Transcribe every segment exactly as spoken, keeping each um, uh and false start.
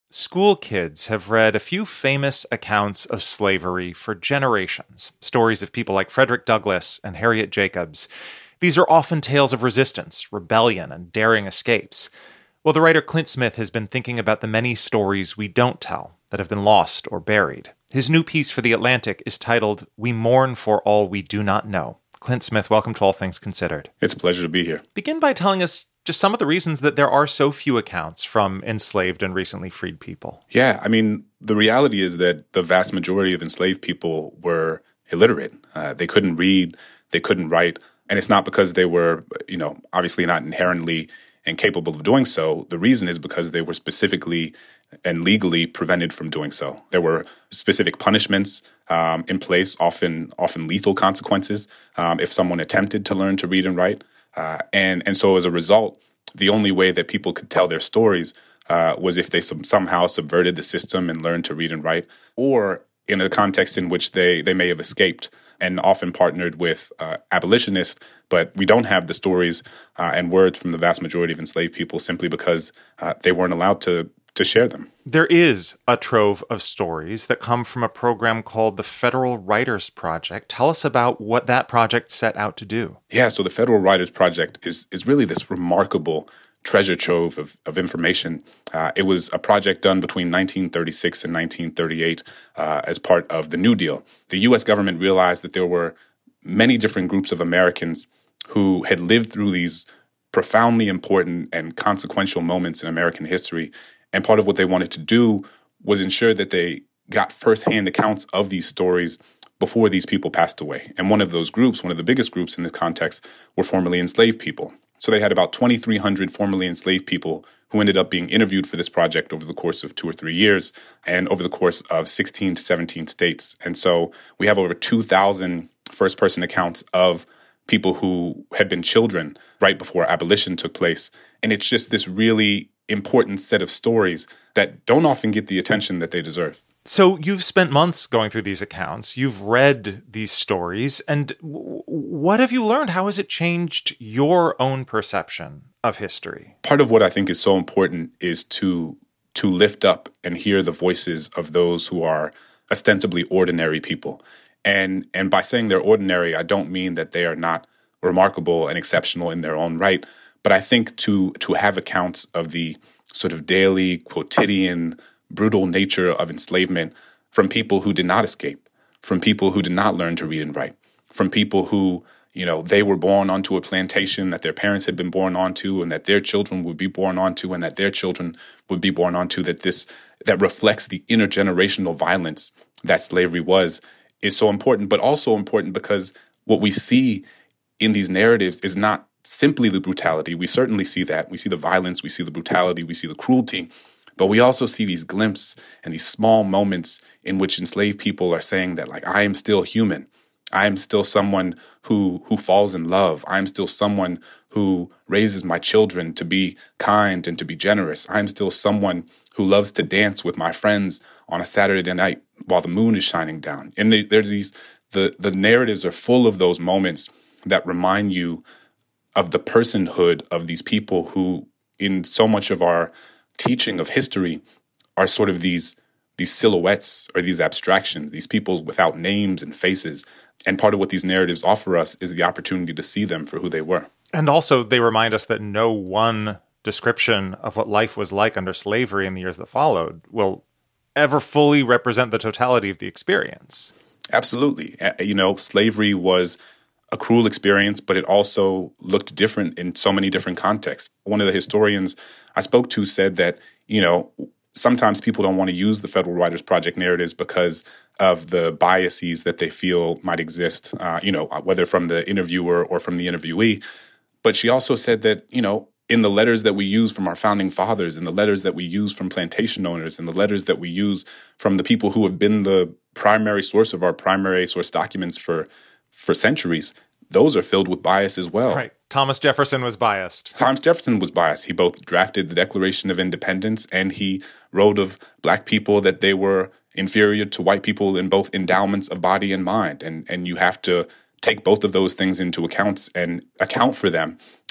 School kids have read a few famous accounts of slavery for generations. Stories of people like Frederick Douglass and Harriet Jacobs. These are often tales of resistance, rebellion, and daring escapes. Well, the writer Clint Smith has been thinking about the many stories we don't tell that have been lost or buried. His new piece for The Atlantic is titled, "We Mourn for All We Do Not Know." Clint Smith, welcome to All Things Considered. It's a pleasure to be here. Begin by telling us just some of the reasons that there are so few accounts from enslaved and recently freed people. Yeah, I mean, the reality is that the vast majority of enslaved people were illiterate. Uh, they couldn't read, they couldn't write, and it's not because they were, you know, obviously not inherently incapable of doing so. The reason is because they were specifically and legally prevented from doing so. There were specific punishments um, in place, often often lethal consequences, um, if someone attempted to learn to read and write. Uh, and and so as a result, the only way that people could tell their stories uh, was if they sub- somehow subverted the system and learned to read and write, or in a context in which they, they may have escaped and often partnered with uh, abolitionists. But we don't have the stories uh, and words from the vast majority of enslaved people simply because uh, they weren't allowed to to share them. There is a trove of stories that come from a program called the Federal Writers Project. Tell us about what that project set out to do. Yeah, so the Federal Writers Project is is really this remarkable treasure trove of, of information. Uh, it was a project done between nineteen thirty-six and nineteen thirty-eight uh, as part of the New Deal. The U S government realized that there were many different groups of Americans who had lived through these profoundly important and consequential moments in American history. And part of what they wanted to do was ensure that they got firsthand accounts of these stories before these people passed away. And one of those groups, one of the biggest groups in this context, were formerly enslaved people. So they had about twenty-three hundred formerly enslaved people who ended up being interviewed for this project over the course of two or three years and over the course of sixteen to seventeen states. And so we have over two thousand first-person accounts of people who had been children right before abolition took place. And it's just this really important set of stories that don't often get the attention that they deserve. So you've spent months going through these accounts. You've read these stories. And w- what have you learned? How has it changed your own perception of history? Part of what I think is so important is to to lift up and hear the voices of those who are ostensibly ordinary people. And and by saying they're ordinary, I don't mean that they are not remarkable and exceptional in their own right. But I think to to have accounts of the sort of daily, quotidian, brutal nature of enslavement from people who did not escape, from people who did not learn to read and write, from people who, you know, they were born onto a plantation that their parents had been born onto and that their children would be born onto and that their children would be born onto, that this that reflects the intergenerational violence that slavery was, is so important, but also important because what we see in these narratives is not simply the brutality. We certainly see that. We see the violence, we see the brutality, we see the cruelty, but we also see these glimpses and these small moments in which enslaved people are saying that, like, I am still human. I am still someone who who falls in love. I am still someone who raises my children to be kind and to be generous. I am still someone who loves to dance with my friends on a Saturday night while the moon is shining down. And they, there's these the the narratives are full of those moments that remind you of the personhood of these people who, in so much of our teaching of history, are sort of these these silhouettes or these abstractions, these people without names and faces. And part of what these narratives offer us is the opportunity to see them for who they were. And also they remind us that no one description of what life was like under slavery in the years that followed will ever fully represent the totality of the experience. Absolutely. You know, slavery was a cruel experience, but it also looked different in so many different contexts. One of the historians I spoke to said that, you know, sometimes people don't want to use the Federal Writers Project narratives because of the biases that they feel might exist, uh, you know, whether from the interviewer or from the interviewee. But she also said that, you know, in the letters that we use from our founding fathers, in the letters that we use from plantation owners, in the letters that we use from the people who have been the primary source of our primary source documents for for centuries, those are filled with bias as well. Right. Thomas Jefferson was biased. Thomas Jefferson was biased. He both drafted the Declaration of Independence and he wrote of Black people that they were inferior to white people in both endowments of body and mind. And, and you have to take both of those things into account and account for them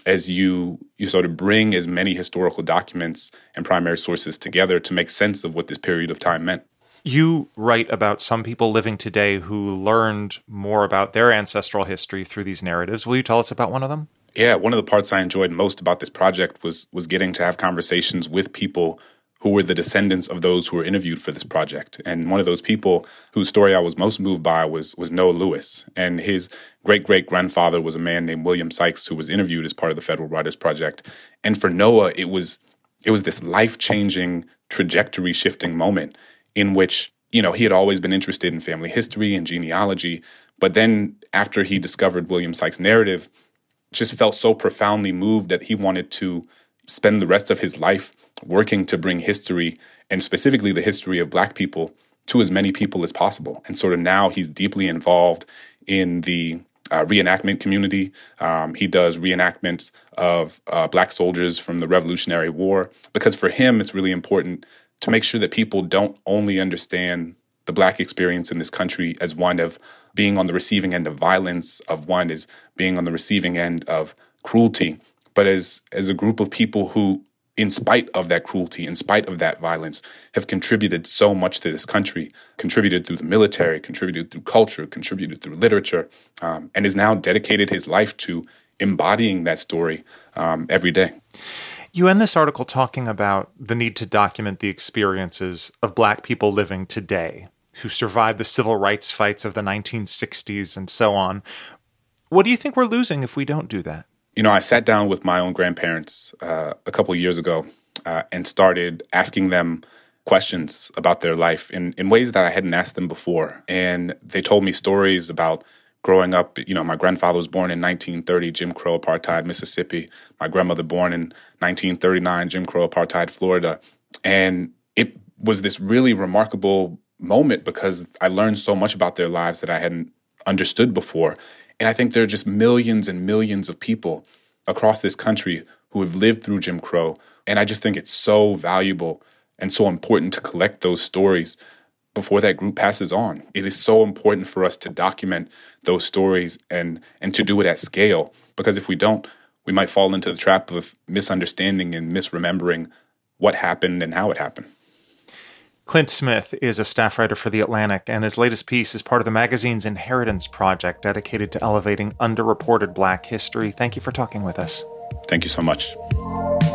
as you you sort of bring as many historical documents and primary sources together to make sense of what this period of time meant. You write about some people living today who learned more about their ancestral history through these narratives. Will you tell us about one of them? Yeah, one of the parts I enjoyed most about this project was was getting to have conversations with people who were the descendants of those who were interviewed for this project. And one of those people whose story I was most moved by was was Noah Lewis. And his great-great-grandfather was a man named William Sykes, who was interviewed as part of the Federal Writers Project. And for Noah, it was it was this life-changing, trajectory-shifting moment in which, you know, he had always been interested in family history and genealogy. But then after he discovered William Sykes' narrative, just felt so profoundly moved that he wanted to spend the rest of his life working to bring history, and specifically the history of Black people, to as many people as possible. And sort of now he's deeply involved in the uh, reenactment community. Um, he does reenactments of uh, Black soldiers from the Revolutionary War, because for him, it's really important to make sure that people don't only understand the Black experience in this country as one of being on the receiving end of violence, of one as being on the receiving end of cruelty, but as as a group of people who, in spite of that cruelty, in spite of that violence, have contributed so much to this country, contributed through the military, contributed through culture, contributed through literature, um, and has now dedicated his life to embodying that story um, every day. You end this article talking about the need to document the experiences of Black people living today who survived the civil rights fights of the nineteen sixties and so on. What do you think we're losing if we don't do that? You know, I sat down with my own grandparents uh, a couple of years ago uh, and started asking them questions about their life in, in ways that I hadn't asked them before. And they told me stories about growing up. You know, my grandfather was born in nineteen thirty, Jim Crow apartheid, Mississippi. My grandmother born in nineteen thirty-nine, Jim Crow apartheid, Florida. And it was this really remarkable moment because I learned so much about their lives that I hadn't understood before. And I think there are just millions and millions of people across this country who have lived through Jim Crow. And I just think it's so valuable and so important to collect those stories before that group passes on. It is so important for us to document those stories and, and to do it at scale, because if we don't, we might fall into the trap of misunderstanding and misremembering what happened and how it happened. Clint Smith is a staff writer for The Atlantic, and his latest piece is part of the magazine's Inheritance Project, dedicated to elevating underreported Black history. Thank you for talking with us. Thank you so much.